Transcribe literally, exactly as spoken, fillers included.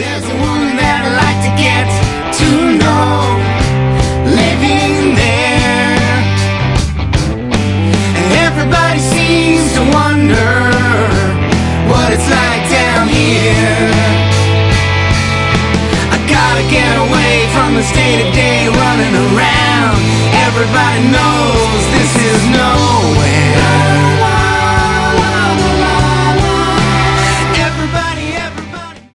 There's a woman that I'd like to get to know, living there. And everybody seems to wonder what it's like down here. I gotta get away from the state of day running around. Everybody knows